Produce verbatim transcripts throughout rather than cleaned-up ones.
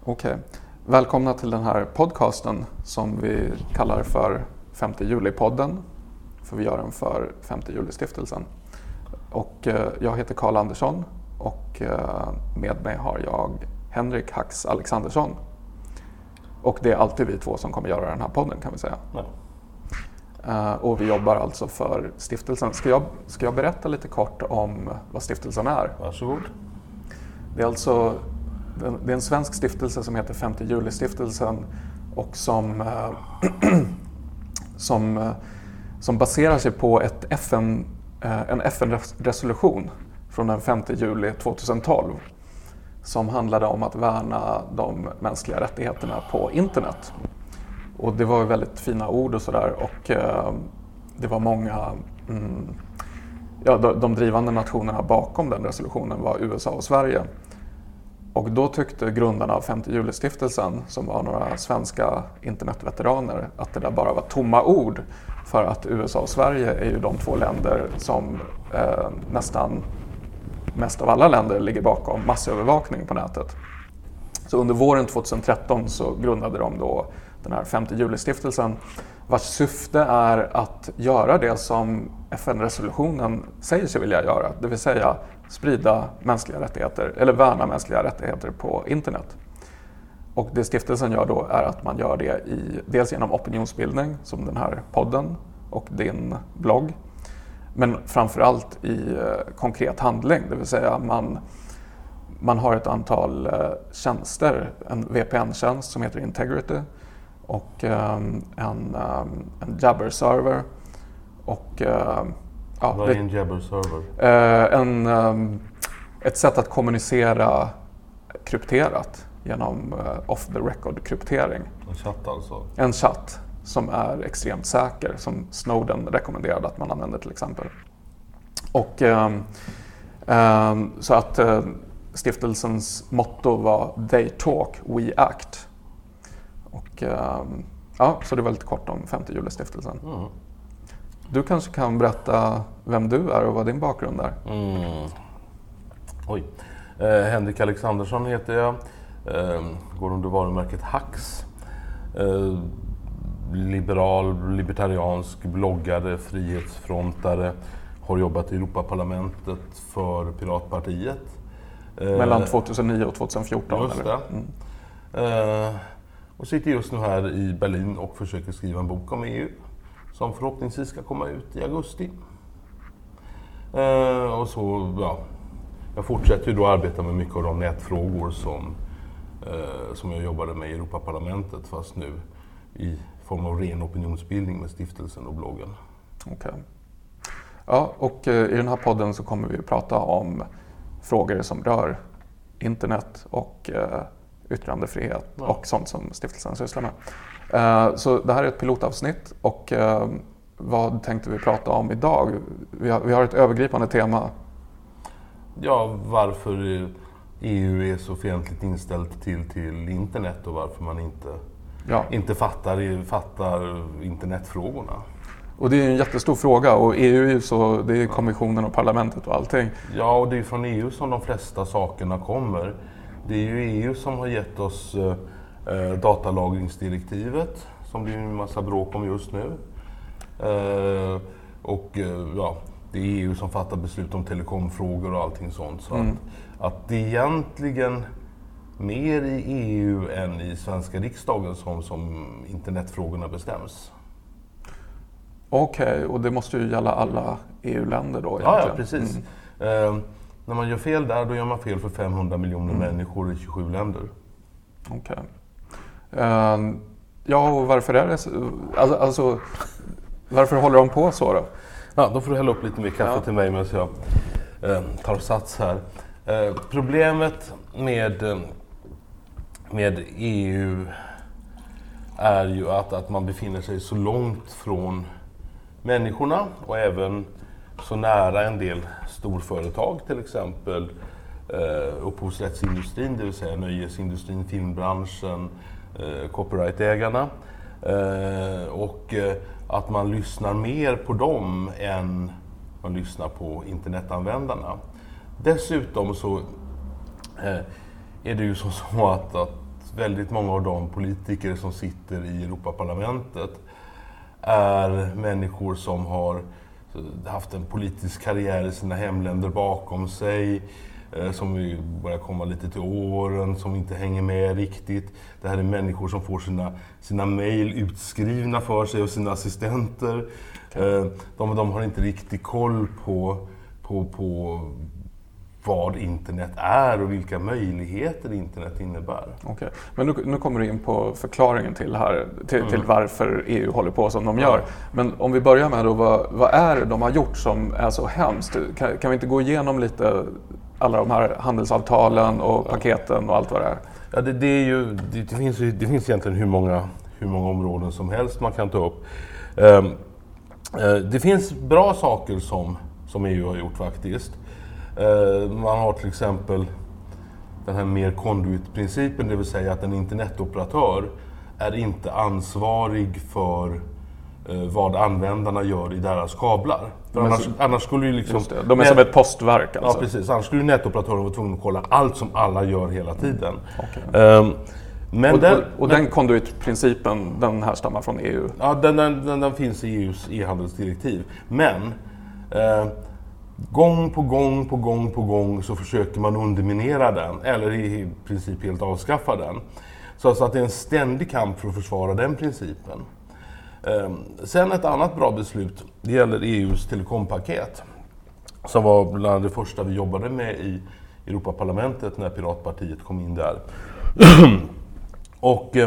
Okej. Välkomna till den här podcasten som vi kallar för femte juli-podden. För vi gör den för femte juli-stiftelsen. Och eh, jag heter Carl Andersson och eh, med mig har jag Henrik Hax Alexandersson. Och det är alltid vi två som kommer göra den här podden, kan vi säga. Ja. Uh, och vi jobbar alltså för stiftelsen. Ska jag, ska jag berätta lite kort om vad stiftelsen är? Varsågod. Det är alltså det är en svensk stiftelse som heter femte juli-stiftelsen och som, uh, som, uh, som baserar sig på ett F N, uh, en F N-resolution från den femte juli tjugohundratolv som handlade om att värna de mänskliga rättigheterna på internet. Och det var väldigt fina ord och sådär och eh, det var många, mm, ja de, de drivande nationerna bakom den resolutionen var U S A och Sverige. Och då tyckte grundarna av femte juli-stiftelsen, som var några svenska internetveteraner, att det där bara var tomma ord. För att U S A och Sverige är ju de två länder som eh, nästan mest av alla länder ligger bakom massövervakning på nätet. Så under våren tjugotretton så grundade de då den här femte juli-stiftelsen, vars syfte är att göra det som F N-resolutionen säger sig vilja göra, det vill säga sprida mänskliga rättigheter eller värna mänskliga rättigheter på internet. Och det stiftelsen gör då är att man gör det i, dels genom opinionsbildning som den här podden och din blogg, men framförallt i eh, konkret handling, det vill säga man Man har ett antal eh, tjänster, en V P N-tjänst som heter Integrity och um, en, um, en Jabber-server. Och, uh, ja, Vad är en Jabber-server? Uh, en, um, ett sätt att kommunicera krypterat genom uh, off-the-record-kryptering. En chatt alltså? En chatt som är extremt säker, som Snowden rekommenderade att man använder till exempel. Och um, um, så att uh, stiftelsens motto var They talk, we act. Och um, ja, så det var lite kort om femte juli-stiftelsen. Mm. Du kanske kan berätta vem du är och vad din bakgrund är? Mm. Oj. Eh, Henrik Alexandersson heter jag. Eh, går under varumärket Hax. Eh, liberal, libertariansk, bloggare, frihetsfrontare. Har jobbat i Europaparlamentet för Piratpartiet. Mellan tjugohundranio och tjugohundrafjorton? Just eller? det. Mm. Uh, och sitter just nu här i Berlin och försöker skriva en bok om E U. Som förhoppningsvis ska komma ut i augusti. Uh, och så, ja. Jag fortsätter ju då arbeta med mycket av de nätfrågor som, uh, som jag jobbade med i Europaparlamentet. Fast nu i form av ren opinionsbildning med stiftelsen och bloggen. Okej. Okay. Ja, och uh, i den här podden så kommer vi att prata om frågor som rör internet och uh, yttrandefrihet ja. Och sånt som stiftelsen sysslar med. Uh, så det här är ett pilotavsnitt och uh, vad tänkte vi prata om idag? Vi har, vi har ett övergripande tema. Ja, varför E U är så fientligt inställt till, till internet och varför man inte, ja. inte fattar, fattar internetfrågorna. Och det är en jättestor fråga och E U är ju så, det är kommissionen och parlamentet och allting. Ja, och det är från E U som de flesta sakerna kommer. Det är ju E U som har gett oss eh, datalagringsdirektivet som det är en massa bråk om just nu. Eh, och eh, ja, det är E U som fattar beslut om telekomfrågor och allting sånt. Så mm. att, att det är egentligen mer i E U än i svenska riksdagen som, som internetfrågorna bestäms. Okej, okay, och det måste ju gälla alla E U-länder då egentligen. Ja, ja precis. Mm. Eh, när man gör fel där, då gör man fel för femhundra miljoner mm. människor i tjugosju länder. Okej. Okay. Eh, ja, och varför är det så? Alltså, alltså, varför håller de på så då? Ja, då får du hälla upp lite mer kaffe ja. till mig medan jag eh, tar sats här. Eh, problemet med, med E U är ju att, att man befinner sig så långt från människorna och även så nära en del storföretag, till exempel eh, upphovsrättsindustrin, det vill säga nöjesindustrin, filmbranschen, eh, copyrightägarna. Eh, och eh, att man lyssnar mer på dem än man lyssnar på internetanvändarna. Dessutom så eh, är det ju så, så att, att väldigt många av de politiker som sitter i Europaparlamentet är människor som har haft en politisk karriär i sina hemländer bakom sig, som börjar komma lite till åren, som inte hänger med riktigt. Det här är människor som får sina, sina mejl utskrivna för sig av sina assistenter. Okay. De, de har inte riktigt koll på, på, på vad internet är och vilka möjligheter internet innebär. Okay. Men nu, nu kommer du in på förklaringen till, här, till, mm. till varför E U håller på som de gör. Ja. Men om vi börjar med då, vad, vad är det de har gjort som är så hemskt? Kan, kan vi inte gå igenom lite alla de här handelsavtalen och paketen och allt vad det är? Ja, det, det, är ju, det, det, finns, det finns egentligen hur många, hur många områden som helst man kan ta upp. Um, uh, det finns bra saker som, som E U har gjort faktiskt. Uh, man har till exempel den här mer conduit-principen, det vill säga att en internetoperatör är inte ansvarig för uh, vad användarna gör i deras kablar. För annars, annars skulle ju liksom... Det, de är som ett postverk alltså. Ja, precis. Annars skulle ju nätoperatören vara tvungen att kolla allt som alla gör hela tiden. Okay. Um, men och den, och, och den conduit-principen, den här stammar från E U? Ja, den, den, den, den finns i E U:s e-handelsdirektiv. Men uh, gång på gång på gång på gång så försöker man underminera den, eller i princip helt avskaffa den. Så alltså att det är en ständig kamp för att försvara den principen. Sen ett annat bra beslut, det gäller E U:s telekompaket som var bland det första vi jobbade med i Europaparlamentet när Piratpartiet kom in där. Och eh,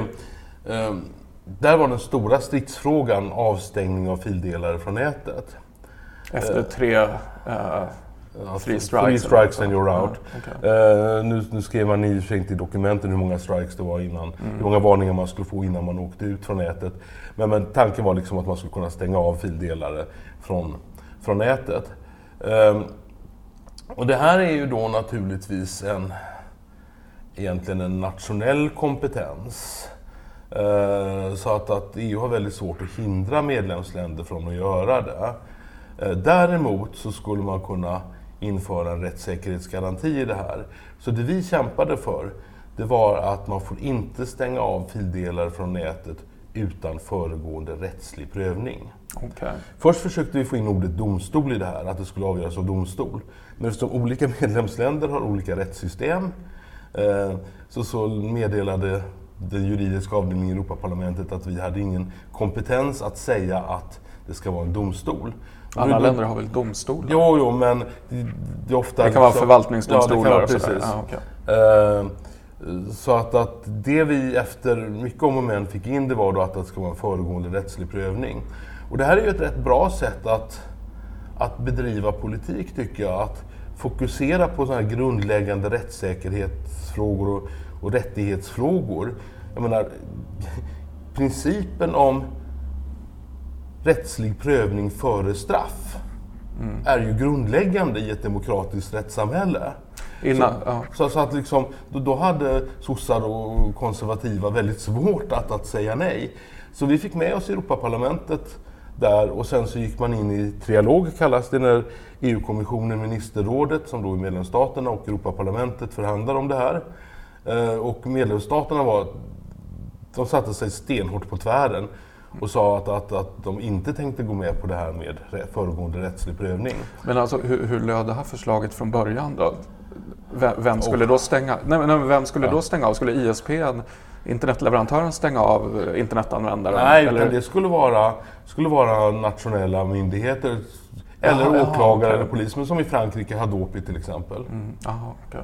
där var den stora stridsfrågan avstängning av fildelare från nätet. Efter tre uh, three strikes, three strikes and you're out. Ja, okay. uh, nu, nu skrev man i och för sig inte i dokumenten hur många strikes det var innan, mm. hur många varningar man skulle få innan man åkte ut från nätet. Men, men tanken var liksom att man skulle kunna stänga av fildelare från, från nätet. Um, och det här är ju då naturligtvis en, egentligen en nationell kompetens. Uh, så att, att E U har väldigt svårt att hindra medlemsländer från att göra det. Uh, däremot så skulle man kunna införa en rättssäkerhetsgaranti i det här. Så det vi kämpade för, det var att man får inte stänga av fildelare från nätet utan föregående rättslig prövning. Okay. Först försökte vi få in ordet domstol i det här, att det skulle avgöras av domstol. Men eftersom olika medlemsländer har olika rättssystem eh, så, så meddelade den juridiska avdelningen i Europaparlamentet att vi hade ingen kompetens att säga att det ska vara en domstol. Alla länder har väl domstolar? Jo, jo, men det, det är ofta... Det kan vara förvaltningsdomstolar. Ja, det kan vara, och precis. Ah, okay. eh, Så att, att det vi efter mycket om och men fick in, det var då att det ska vara en föregående rättslig prövning. Och det här är ju ett rätt bra sätt att, att bedriva politik, tycker jag. Att fokusera på sådana här grundläggande rättssäkerhetsfrågor och, och rättighetsfrågor. Jag menar, principen om rättslig prövning före straff mm. är ju grundläggande i ett demokratiskt rättssamhälle. Innan, så, ja. så, så att liksom, då, då hade sossar och konservativa väldigt svårt att, att säga nej. Så vi fick med oss Europaparlamentet där, och sen så gick man in i trialog, kallas det, när E U-kommissionen, ministerrådet som då är medlemsstaterna och Europaparlamentet förhandlar om det här. Eh, och medlemsstaterna var, de satte sig stenhårt på tvären och sa att, att, att de inte tänkte gå med på det här med föregående rättslig prövning. Men alltså hur, hur löd det här förslaget från början då? Vem, vem skulle oh. då stänga? Nej, men vem skulle ja. då stänga av? Skulle I S P, internetleverantören, stänga av internetanvändare? Nej, eller? Det skulle vara, skulle vara nationella myndigheter eller aha, åklagare aha, okay. eller polis, men som i Frankrike, Hadopi till exempel. Mm, aha, okay.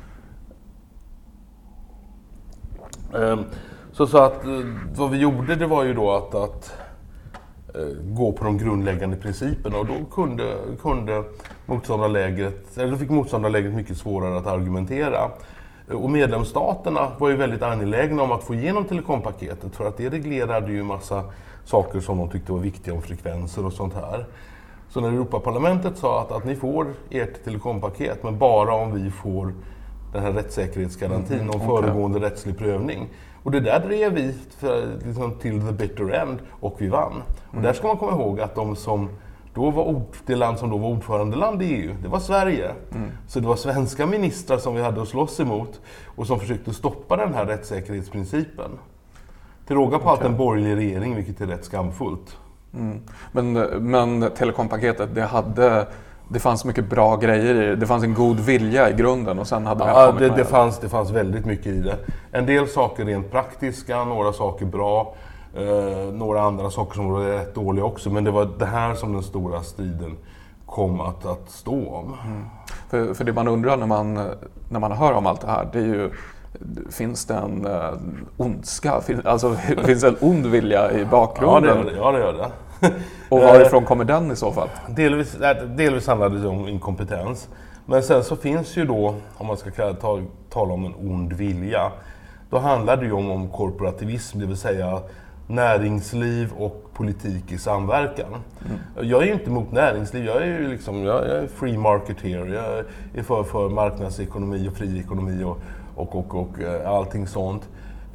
um, så, så att vad vi gjorde, det var ju då att, att gå på de grundläggande principerna, och då kunde, kunde motståndarlägret, eller då fick motståndarlägret mycket svårare att argumentera. Och medlemsstaterna var ju väldigt angelägna om att få igenom telekompaketet, för att det reglerade ju massa saker som de tyckte var viktiga om frekvenser och sånt här. Så när Europaparlamentet sa att, att ni får ert telekompaket, men bara om vi får den här rättssäkerhetsgarantin mm, om okay. föregående rättslig prövning. Och det där drev vi för, liksom, till the bitter end, och vi vann. Mm. Och där ska man komma ihåg att de som då var ord, det land som då var ordförandeland i E U, det var Sverige. Mm. Så det var svenska ministrar som vi hade att slåss emot och som försökte stoppa den här rättssäkerhetsprincipen. Till råga på okay. allt en borgerlig regering, vilket är rätt skamfullt. Mm. Men, men telekompaketet, det hade... Det fanns mycket bra grejer i det. Det fanns en god vilja i grunden och sen hade ja, det, det, fanns, det fanns väldigt mycket i det. En del saker rent praktiska, några saker bra, eh, några andra saker som var rätt dåliga också. Men det var det här som den stora striden kom att, att stå om. Mm. För, för det man undrar när man, när man hör om allt det här, det är ju, finns det en uh, ondska? Fin, alltså, finns det en ond vilja i bakgrunden? Ja, det gör det. Ja, det, gör det. Och varifrån kommer den i så fall? Delvis, delvis handlar det om inkompetens. Men sen så finns ju då, om man ska ta, tala om en ond vilja, då handlar det ju om, om korporativism, det vill säga näringsliv och politik i samverkan. Mm. Jag är ju inte emot näringsliv, jag är ju liksom, jag är free marketeer, jag är för, för marknadsekonomi och fri ekonomi och, och, och, och allting sånt.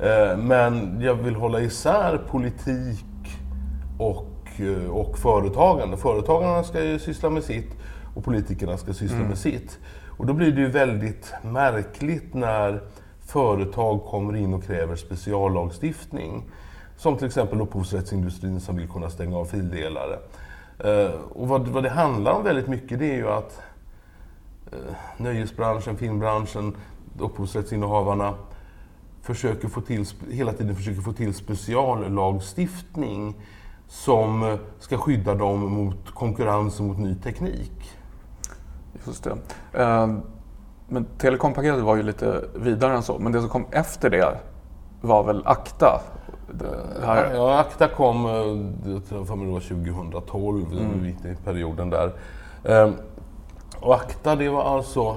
Men jag vill hålla isär politik och och företagande. Företagarna ska ju syssla med sitt och politikerna ska syssla mm. med sitt. Och då blir det ju väldigt märkligt när företag kommer in och kräver speciallagstiftning. Som till exempel upphovsrättsindustrin som vill kunna stänga av fildelare. Uh, och vad, vad det handlar om väldigt mycket, det är ju att uh, nöjesbranschen, filmbranschen, upphovsrättsinnehavarna försöker få till, hela tiden försöker få till speciallagstiftning som ska skydda dem mot konkurrens och mot ny teknik. Just det. Men telekompaketet var ju lite vidare än så. Men det som kom efter det var väl ACTA? Det här... Ja, ACTA kom för mig då tjugohundratolv, mm. i perioden där. Och ACTA, det var alltså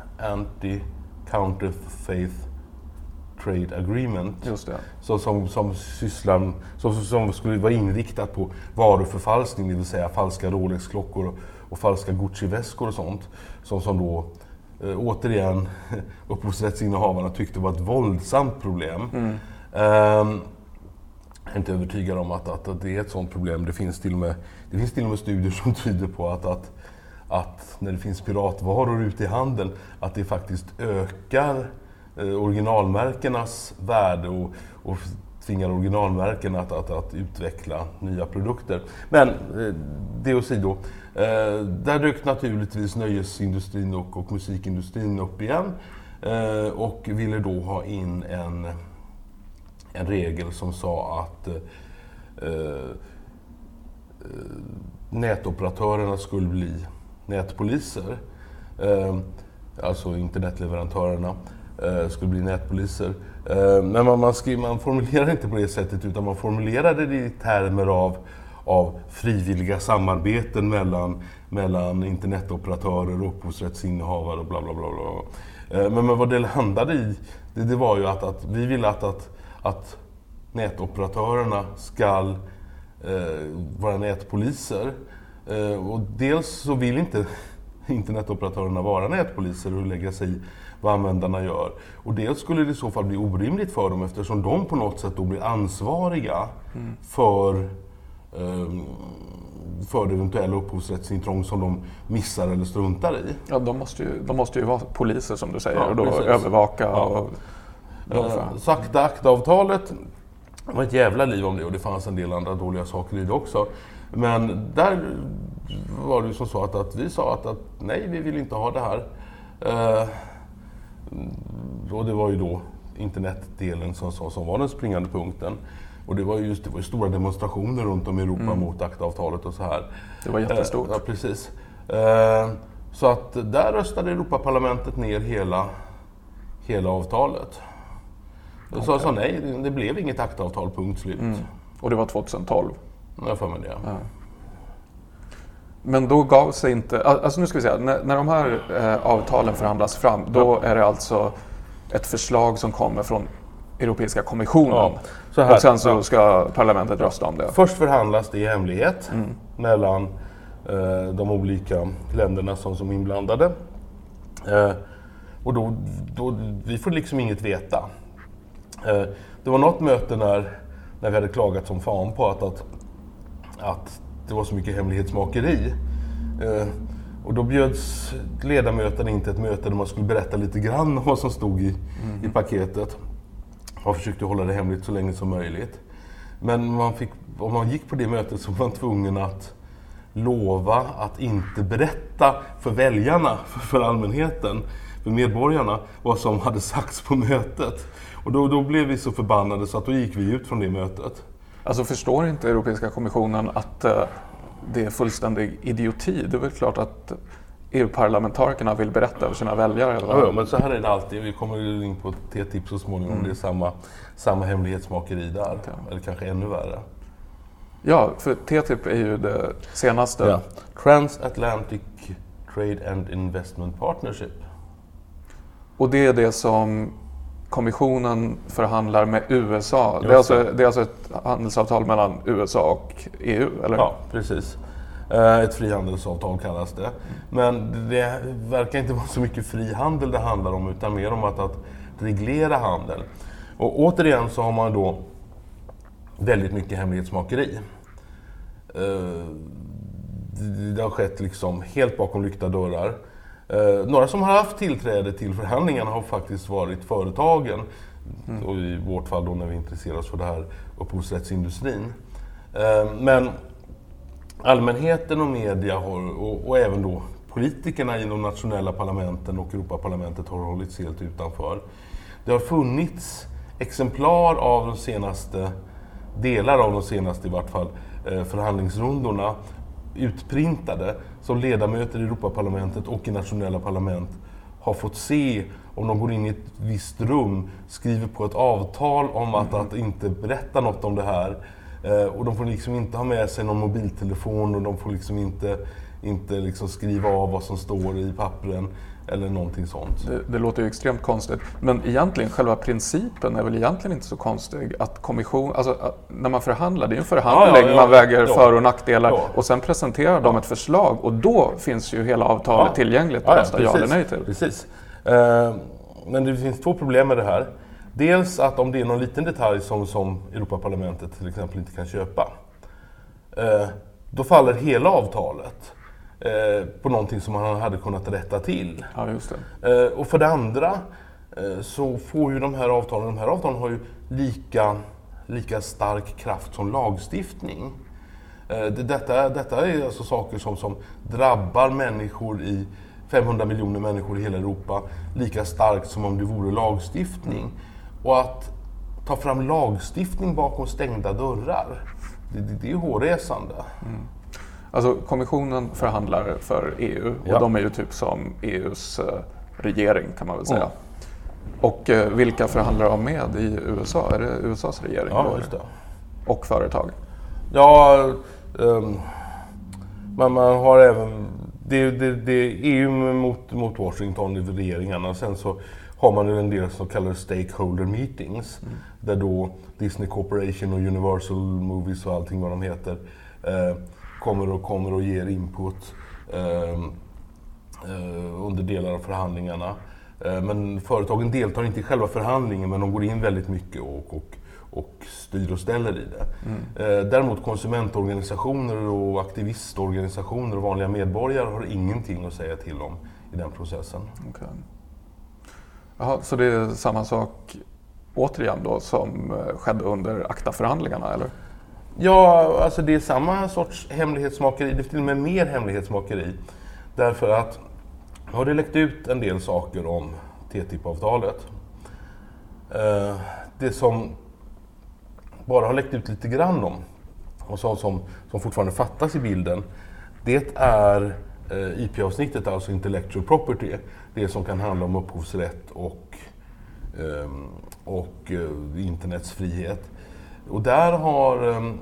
Anti-Counterfeit Trade Agreement. Just det. Så, som, som, sysslar, som, som skulle vara inriktat på varuförfalskning, det vill säga falska Rolex-klockor och, och falska Gucci-väskor och sånt. Som, som då eh, återigen upphovsrättsinnehavarna tyckte var ett våldsamt problem. Mm. Um, jag är inte övertygad om att, att, att det är ett sådant problem. Det finns till och med, det finns till och med studier som tyder på att, att, att när det finns piratvaror ute i handeln, att det faktiskt ökar originalmärkenas värde och, och tvingar originalmärken att, att, att utveckla nya produkter. Men det åsido, eh, där dök naturligtvis nöjesindustrin och, och musikindustrin upp igen eh, och ville då ha in en, en regel som sa att eh, nätoperatörerna skulle bli nätpoliser, eh, alltså internetleverantörerna skulle bli nätpoliser. Men man, man, skrev, man formulerar inte på det sättet, utan man formulerade det i termer av, av frivilliga samarbeten mellan, mellan internetoperatörer och upphovsrättsinnehavare och bla bla bla. bla. Men, men vad det landade i, det, det var ju att, att vi vill att, att, att nätoperatörerna ska eh, vara nätpoliser. Eh, och dels så vill inte internetoperatörerna vara nätpoliser och lägga sig i vad användarna gör. Och dels skulle det i så fall bli orimligt för dem, eftersom de på något sätt då blir ansvariga mm. för, um, för det eventuella upphovsrättsintrång som de missar eller struntar i. Ja, de måste ju, de måste ju vara poliser som du säger, ja, och då precis. övervaka. Ja. Och, uh, Sakta ACTA-avtalet, det var ett jävla liv om det, och det fanns en del andra dåliga saker i det också. Men där var det ju som så att, att vi sa att, att nej, vi vill inte ha det här. Uh, och det var ju då internetdelen som, som, som var den springande punkten. Och det var ju just det var ju stora demonstrationer runt om i Europa mm. mot ACTA-avtalet och så här. Det var jättestort. Uh, ja, precis. Uh, så att där röstade Europaparlamentet ner hela, hela avtalet. Okay. Så sa nej, det, det blev inget ACTA-avtal, punkt slut. Mm. Och det var tjugohundratolv? Jag får med det. Ja. Men då gav sig inte, alltså nu ska vi säga, när, när de här eh, avtalen förhandlas fram, då är det alltså ett förslag som kommer från Europeiska kommissionen. Ja, så här, och sen så ja. ska parlamentet rösta om det. Först förhandlas det i hemlighet mm. mellan eh, de olika länderna som, som är inblandade. Eh, och då, då, vi får liksom inget veta. Eh, det var något möte när, när vi hade klagat som fan på att, att, att det var så mycket hemlighetsmakeri. Eh, och då bjöds ledamöterna in till ett möte där man skulle berätta lite grann om vad som stod i, mm. i paketet. Man försökte hålla det hemligt så länge som möjligt. Men man fick, om man gick på det mötet så var man tvungen att lova att inte berätta för väljarna, för, för allmänheten, för medborgarna, vad som hade sagts på mötet. Och då, då blev vi så förbannade så att då gick vi ut från det mötet. Alltså förstår inte Europeiska kommissionen att uh, det är fullständig idioti? Det är väl klart att E U-parlamentarikerna vill berätta för sina väljare. Eller? Ja, men så här är det alltid. Vi kommer in på T T I P så småningom. Mm. Det är samma, samma hemlighetsmakeri där. Ja. Eller kanske ännu värre. Ja, för T T I P är ju det senaste. Ja. Transatlantic Trade and Investment Partnership. Och det är det som kommissionen förhandlar med U S A. Det är, alltså, det är alltså ett handelsavtal mellan U S A och E U, eller? Ja, precis. Ett frihandelsavtal kallas det. Men det verkar inte vara så mycket frihandel det handlar om, utan mer om att, att reglera handel. Och återigen så har man då väldigt mycket hemlighetsmakeri. Det har skett liksom helt bakom lyckta dörrar. Några som har haft tillträde till förhandlingarna har faktiskt varit företagen. Mm. Och i vårt fall då när vi intresserar oss för det här upphovsrättsindustrin. Men allmänheten och media har, och, och även då politikerna i de nationella parlamenten och Europaparlamentet har hållits helt utanför. Det har funnits exemplar av de senaste, delar av de senaste i vart fall, förhandlingsrundorna utprintade som ledamöter i Europaparlamentet och i nationella parlament har fått se om de går in i ett visst rum, skriver på ett avtal om att, att inte berätta något om det här. Och de får liksom inte ha med sig någon mobiltelefon och de får liksom inte, inte liksom skriva av vad som står i pappren eller någonting sånt. Det, det låter ju extremt konstigt. Men egentligen, själva principen är väl egentligen inte så konstig. Att kommission, alltså att när man förhandlar, det är ju en förhandling, ja, ja, ja, man väger ja, för- och nackdelar ja. Och sen presenterar de ett förslag och då finns ju hela avtalet ja. tillgängligt att rösta ja, ja, ja eller nej till. Precis. Uh, men det finns två problem med det här. Dels att om det är någon liten detalj som, som Europaparlamentet till exempel inte kan köpa, eh, då faller hela avtalet eh, på någonting som man hade kunnat rätta till. Ja, just det. Eh, och för det andra eh, så får ju de här avtalen, de här avtalen har ju lika, lika stark kraft som lagstiftning. Eh, det, detta, detta är alltså saker som, som drabbar människor i femhundra miljoner människor i hela Europa lika starkt som om det vore lagstiftning. Och att ta fram lagstiftning bakom stängda dörrar, det, det, det är ju hårresande. Mm. Alltså kommissionen förhandlar för E U och ja. de är ju typ som E U:s regering kan man väl säga. Mm. Och eh, vilka förhandlar de med i U S A? Är det U S A:s regering? Ja, just det. Och företag? Ja, um, man, man har även... Det, det, det är E U mot, mot Washington i regeringarna. Sen så har man en del så kallade stakeholder meetings. Mm. Där då Disney Corporation och Universal Movies och allting vad de heter eh, kommer och kommer och ger input eh, eh, under delar av förhandlingarna. Eh, men företagen deltar inte i själva förhandlingen, men de går in väldigt mycket och, och, och styr och ställer i det. Mm. Eh, däremot konsumentorganisationer och aktivistorganisationer och vanliga medborgare har ingenting att säga till om i den processen. Okay. Jaha, så det är samma sak återigen då som skedde under ACTA-förhandlingarna, eller? Ja, alltså det är samma sorts hemlighetsmakeri, det är till och med mer hemlighetsmakeri. Därför att har det läckt ut en del saker om T T I P-avtalet. Eh, det som bara har läckt ut lite grann om och så, som, som fortfarande fattas i bilden, det är I P-avsnittet, alltså intellectual property, det som kan handla om upphovsrätt och, och internets frihet. Och där har,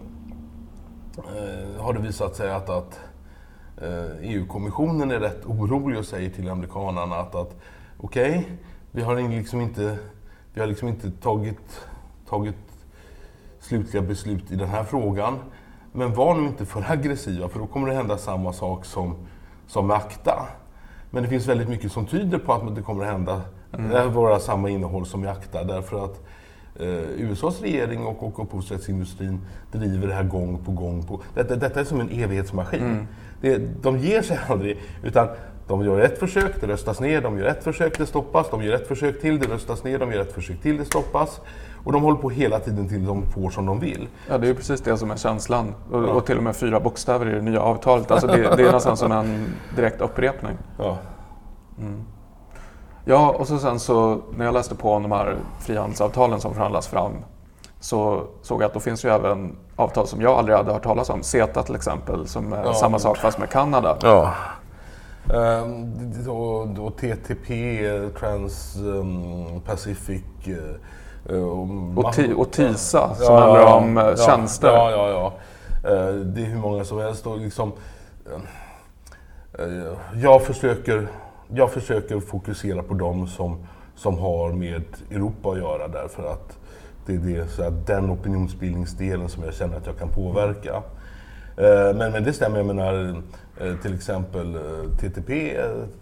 har det visat sig att, att E U-kommissionen är rätt orolig och säger till amerikanerna att, att okej, okay, vi har liksom inte, vi har liksom inte tagit, tagit slutliga beslut i den här frågan, men var nu inte för aggressiva, för då kommer det hända samma sak som som med ACTA. Men det finns väldigt mycket som tyder på att det kommer att hända mm. vara samma innehåll som i ACTA, därför att eh, U S A:s regering och, och upphovsrättsindustrin driver det här gång på gång. På. Detta, detta är som en evighetsmaskin. Mm. Det, de ger sig aldrig, utan de gör ett försök, det röstas ner, de gör ett försök, det stoppas, de gör ett försök till, det röstas ner, de gör ett försök till, det stoppas. Och de håller på hela tiden till de får som de vill. Ja, det är ju precis det som är känslan. Och, ja. och till och med fyra bokstäver i det nya avtalet. Alltså det, det är nästan som en direkt upprepning. Ja. Mm. Ja, och så sen så när jag läste på om de här frihandelsavtalen som förhandlas fram så såg jag att då finns ju även avtal som jag aldrig hade hört talas om. CETA till exempel, som är ja. samma sak fast med Kanada. Ja. Um, då, då T T P, Trans-Pacific uh, um, och, t- och TISA som ja, handlar om ja, tjänster. Ja, ja, ja. Uh, det är hur många som helst. Och liksom, uh, uh, jag, försöker, jag försöker fokusera på dem som, som har med Europa att göra, därför att det är det, så att den opinionsbildningsdelen som jag känner att jag kan påverka. Uh, men, men det stämmer, jag menar till exempel T T P,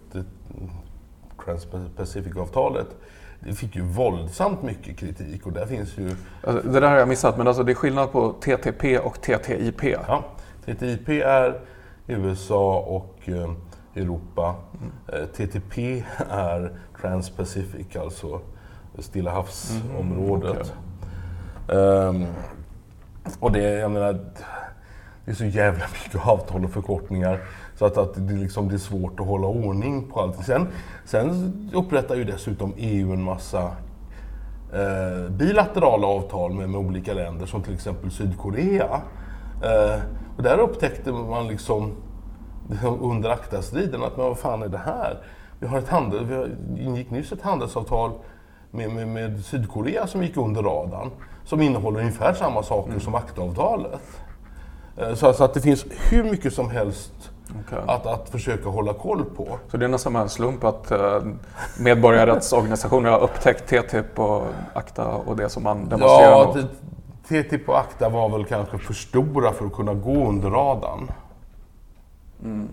Trans-Pacific-avtalet, det fick ju våldsamt mycket kritik och där finns ju... Alltså, det där har jag missat, men alltså det är skillnad på T T P och T T I P. Ja, T T I P är U S A och eh, Europa. Mm. T T P är Trans-Pacific, alltså Stilla havsområdet. Mm, okay. um, och det, jag menar... Det är så jävla mycket avtal och förkortningar så att, att det, liksom, det är svårt att hålla ordning på allt. Sen, sen upprättar ju dessutom E U en massa eh, bilaterala avtal med, med olika länder, som till exempel Sydkorea. Eh, och där upptäckte man liksom under ACTA-striden att men vad fan är det här? Vi har ett handel, vi har, ingick nyss ett handelsavtal med, med, med Sydkorea som gick under radarn, som innehåller ungefär samma saker mm. som ACTA-avtalet. Så, så att det finns hur mycket som helst okay. att, att försöka hålla koll på. Så det är nästan en slump att uh, medborgarrättsorganisationer har upptäckt T T I P och ACTA och det som man demonstrerar ja, mot? Ja, T T I P och ACTA var väl kanske för stora för att kunna gå under radarn. Mm.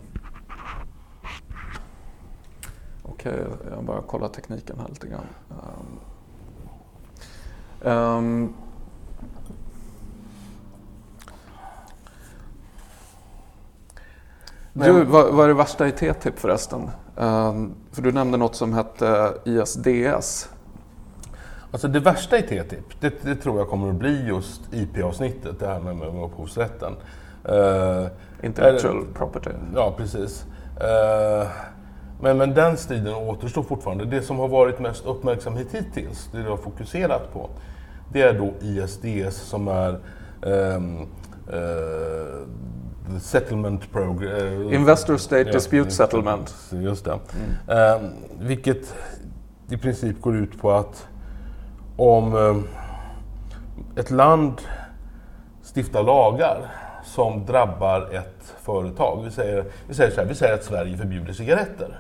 Okej, okay, jag bara kollar tekniken här lite grann. Um, um, Du, vad, vad är det värsta i T T I P förresten? Um, för du nämnde något som hette I S D S. Alltså det värsta i T T I P, det, det tror jag kommer att bli just I P-avsnittet, det här med, med upphovsrätten. Uh, Intellectual är, property. Ja, precis. Uh, men, men den striden återstår fortfarande. Det som har varit mest uppmärksamhet hittills, det du har fokuserat på, det är då I S D S som är... Um, uh, Settlement program. Investor State ja, Dispute Settlement. Just det. Mm. Um, vilket i princip går ut på att om um, ett land stiftar lagar som drabbar ett företag, vi säger, vi säger, så här, vi säger att Sverige förbjuder cigaretter.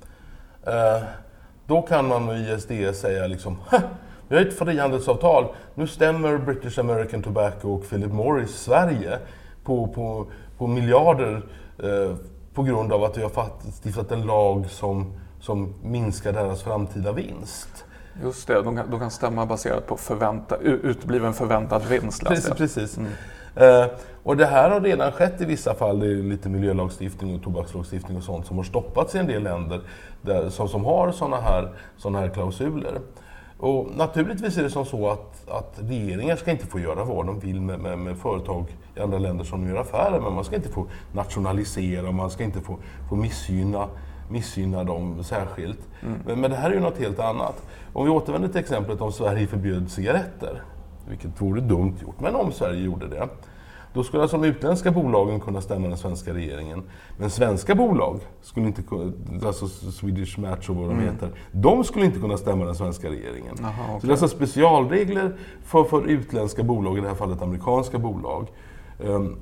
Uh, då kan man med I S D S säga liksom, vi har ett frihandelsavtal, nu stämmer British American Tobacco och Philip Morris Sverige på, på, på miljarder eh, på grund av att vi har stiftat en lag som, som minskar deras framtida vinst. Just det, de kan, de kan stämma baserat på förvänta, utbliven förväntad vinst. Precis, precis. Mm. Eh, och det här har redan skett i vissa fall. Det är lite miljölagstiftning och tobakslagstiftning och sånt som har stoppats i en del länder där, som, som har såna här, såna här klausuler. Och naturligtvis är det som så att, att regeringar ska inte få göra vad de vill med, med, med företag i andra länder som de gör affärer, men man ska inte få nationalisera, man ska inte få, få missgynna, missgynna dem särskilt. Mm. Men, men det här är ju något helt annat. Om vi återvänder till exemplet om Sverige förbjöd cigaretter, vilket vore dumt gjort, men om Sverige gjorde det, då skulle alltså de utländska bolagen kunna stämma den svenska regeringen. Men svenska bolag skulle inte kunna, alltså Swedish Match och vad de mm. heter, de skulle inte kunna stämma den svenska regeringen. Aha, okay. Så det är alltså specialregler för, för utländska bolag, i det här fallet amerikanska bolag, um,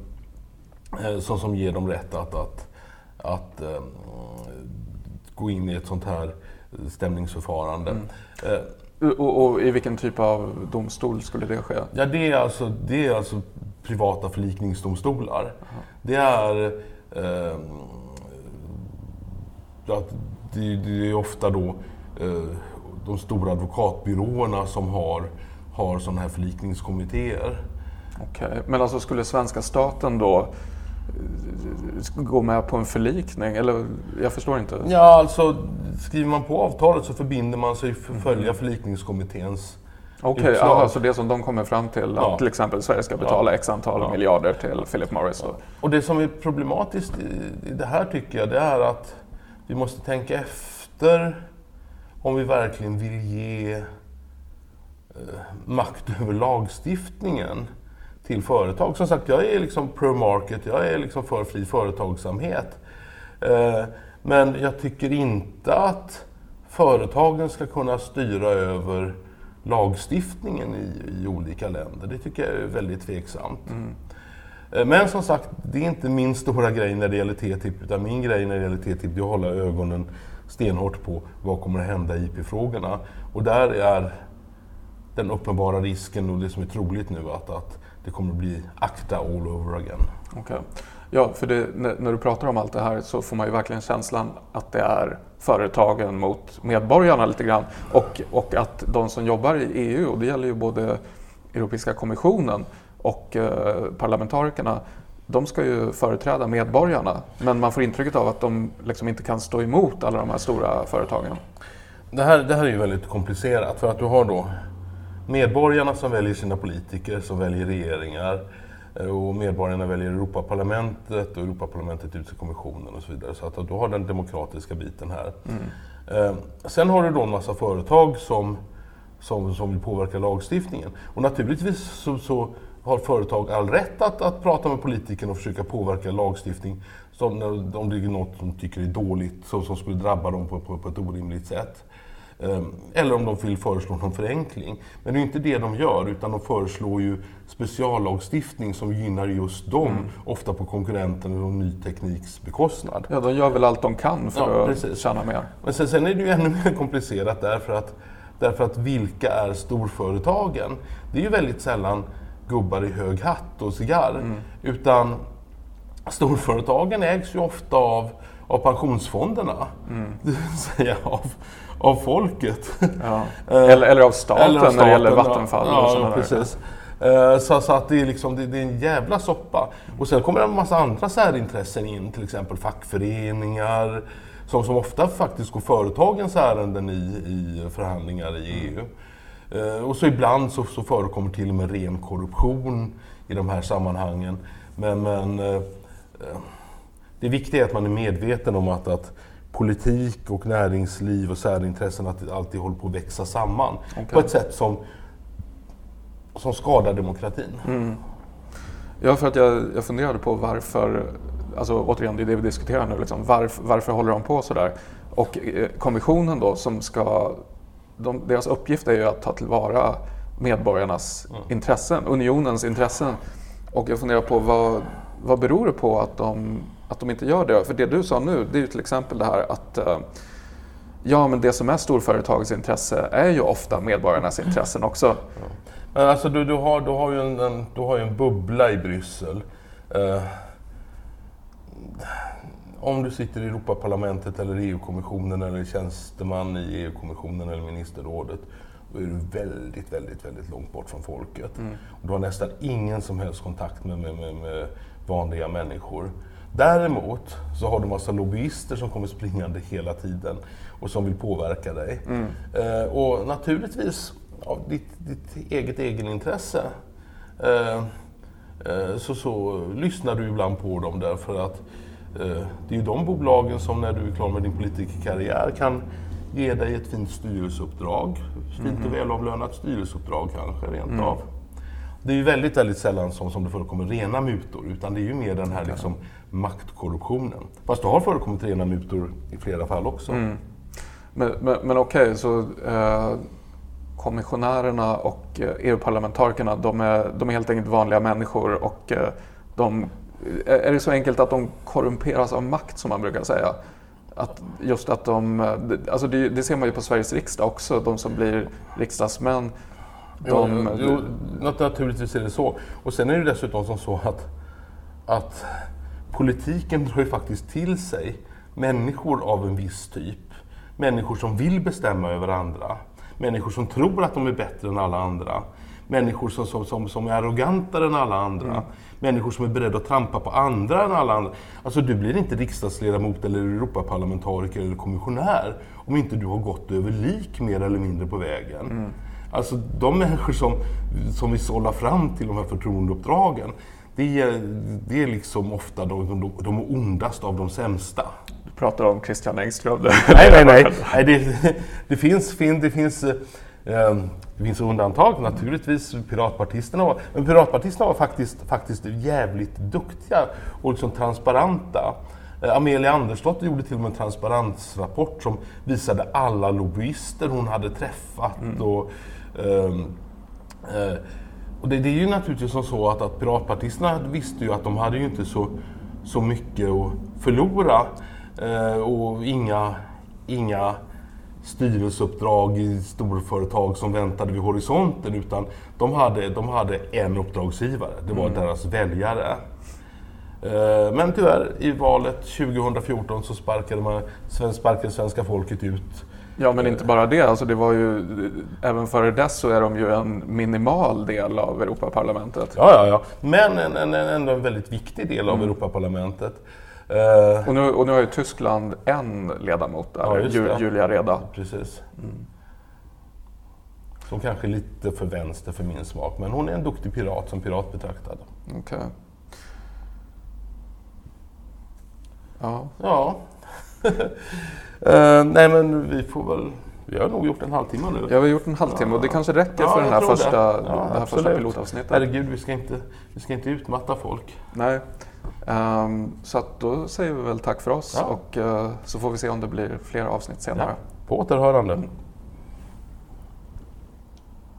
som, som ger dem rätt att, att, att um, gå in i ett sånt här stämningsförfarande. Mm. Uh, Och, och i vilken typ av domstol skulle det ske? Ja, det är alltså, det är alltså privata förlikningsdomstolar. Aha. Det är eh, ja, det, det är ofta då eh, de stora advokatbyråerna som har, har sådana här förlikningskommittéer. Okej, okay. Men alltså skulle svenska staten då gå med på en förlikning? Eller jag förstår inte. Ja, alltså skriver man på avtalet så förbinder man sig för att följa förlikningskommitténs Okej, okay, alltså det som de kommer fram till, ja. Att till exempel Sverige ska betala ja. x antal ja. miljarder till Philip Morris. Då. Och det som är problematiskt i, i det här tycker jag, det är att vi måste tänka efter om vi verkligen vill ge eh, makt över lagstiftningen till företag. Som sagt, jag är liksom pro-market, jag är liksom för fri företagsamhet. Eh, men jag tycker inte att företagen ska kunna styra över lagstiftningen i, i olika länder. Det tycker jag är väldigt tveksamt. Mm. Eh, men som sagt, det är inte min stora grej när det gäller T T I P, utan min grej när det gäller T T I P är att hålla ögonen stenhårt på vad kommer att hända i I P-frågorna. Och där är den uppenbara risken och det som är troligt nu att, att det kommer att bli ACTA all over again. Okay. Ja, för det, när, när du pratar om allt det här så får man ju verkligen känslan att det är företagen mot medborgarna lite grann. Och, och att de som jobbar i E U, och det gäller ju både Europeiska kommissionen och eh, parlamentarikerna, de ska ju företräda medborgarna. Men man får intrycket av att de liksom inte kan stå emot alla de här stora företagen. Det här, det här är ju väldigt komplicerat för att du har då medborgarna som väljer sina politiker, som väljer regeringar, och medborgarna väljer Europaparlamentet och Europaparlamentet utser kommissionen och så vidare. Så att du har den demokratiska biten här. Mm. Eh, sen har du då en massa företag som, som, som vill påverka lagstiftningen. Och naturligtvis så, så har företag all rätt att, att prata med politikerna och försöka påverka lagstiftning som, när, om det är något som tycker är dåligt, så, som skulle drabba dem på, på, på ett orimligt sätt. Eller om de vill föreslå någon förenkling. Men det är inte det de gör, utan de föreslår ju speciallagstiftning som gynnar just dem, mm. ofta på konkurrenten och ny tekniks bekostnad. Ja, de gör väl allt de kan för ja, att precis. tjäna mer. Men sen, sen är det ju ännu mer komplicerat därför att, därför att vilka är storföretagen? Det är ju väldigt sällan gubbar i hög hatt och cigarr, mm. utan storföretagen ägs ju ofta av, av pensionsfonderna, mm. det vill säga av av folket. Ja. Eller, eller av staten, eller av staten när det gäller Vattenfall. Ja, ja, precis. Där. Så, så att det är, liksom, det, det är en jävla soppa. Och sen kommer det en massa andra särintressen in, till exempel fackföreningar, som, som ofta faktiskt går företagens ärenden i, i förhandlingar i E U. Mm. Och så ibland så, så förekommer till och med ren korruption i de här sammanhangen. Men, men det viktiga är att man är medveten om att, att politik och näringsliv och särintressen att alltid håller på att växa samman. Okay. På ett sätt som, som skadar demokratin. Mm. Ja, för att jag, jag funderade på varför, alltså återigen det är det vi diskuterar nu, liksom, varför, varför håller de på sådär? Och eh, kommissionen då som ska, de, deras uppgift är ju att ta tillvara medborgarnas mm. intressen, unionens intressen. Och jag funderar på vad, vad beror det på att de att de inte gör det? För det du sa nu, det är ju till exempel det här att ja, men det som är storföretagets intresse är ju ofta medborgarnas intressen också. Ja. Men alltså du, du, har, du, har ju en, en, du har ju en bubbla i Bryssel. Eh, om du sitter i Europaparlamentet eller E U-kommissionen eller tjänsteman i E U-kommissionen eller ministerrådet, då är du väldigt, väldigt, väldigt långt bort från folket. Mm. Och du har nästan ingen som helst kontakt med, med, med, med vanliga människor. Däremot så har du massa lobbyister som kommer springande hela tiden och som vill påverka dig. Mm. Eh, och naturligtvis av ditt, ditt eget egenintresse eh, eh, så, så lyssnar du ibland på dem därför att eh, det är ju de bolagen som när du är klar med din politikerkarriär kan ge dig ett fint styrelseuppdrag, fint mm. och välavlönat styrelseuppdrag kanske rent mm. av. Det är ju väldigt, väldigt sällan som, som det förekommer rena mutor, utan det är ju mer den här liksom, maktkorruptionen. Fast det har förekommit rena mutor i flera fall också. Mm. Men, men, men okej, okay, så eh, kommissionärerna och eh, E U-parlamentarikerna, de är, de är helt enkelt vanliga människor och eh, de, är det så enkelt att de korrumperas av makt som man brukar säga? Att just att de, alltså det, det ser man ju på Sveriges riksdag också, de som blir riksdagsmän. De, jo, jo, naturligtvis är det så. Och sen är det dessutom som så att, att politiken drar ju faktiskt till sig människor av en viss typ. Människor som vill bestämma över andra. Människor som tror att de är bättre än alla andra. Människor som, som, som, som är arrogantare än alla andra. Mm. Människor som är beredda att trampa på andra än alla andra. Alltså du blir inte riksdagsledamot eller Europaparlamentariker eller kommissionär om inte du har gått över lik mer eller mindre på vägen. Mm. Alltså de människor som, som vi sållar fram till de här förtroendeuppdragen, det är, det är liksom ofta de, de, de ondast av de sämsta. Du pratar om Christian Engström. nej, nej, nej. nej det, det finns... Det finns Det finns undantag, naturligtvis piratpartisterna var, men piratpartisterna var faktiskt, faktiskt jävligt duktiga och liksom transparenta. Amelia Andersdotter gjorde till och med en transparensrapport som visade alla lobbyister hon hade träffat. Mm. Och, um, uh, och det, det är ju naturligtvis som så att, att piratpartisterna visste ju att de hade ju inte så, så mycket att förlora uh, och inga... inga styrelseuppdrag i storföretag som väntade vid horisonten, utan de hade, de hade en uppdragsgivare, det var mm. deras väljare. Men tyvärr i valet tjugohundrafjorton så sparkade man sparkade svenska folket ut. Ja, men inte bara det, alltså det var ju även före dess så är de ju en minimal del av Europaparlamentet. Ja, ja, ja. Men en, en, ändå en väldigt viktig del av mm. Europaparlamentet. Uh, och, nu, och nu har ju Tyskland en ledamot där, ja, Ju, Julia Reda. Precis. Mm. Som kanske är lite för vänster för min smak, men hon är en duktig pirat som pirat betraktad. Okej. Okay. Ja. Ja. uh, nej men vi får väl... Vi har nog gjort en halvtimme nu. Ja, vi har gjort en halvtimme ja. och det kanske räcker ja, för den här första, ja, det här första pilotavsnittet. Herregud, vi ska inte, vi ska inte utmatta folk. Nej. Um, så att då säger vi väl tack för oss ja. och uh, så får vi se om det blir fler avsnitt senare. Ja. På återhörande. Mm.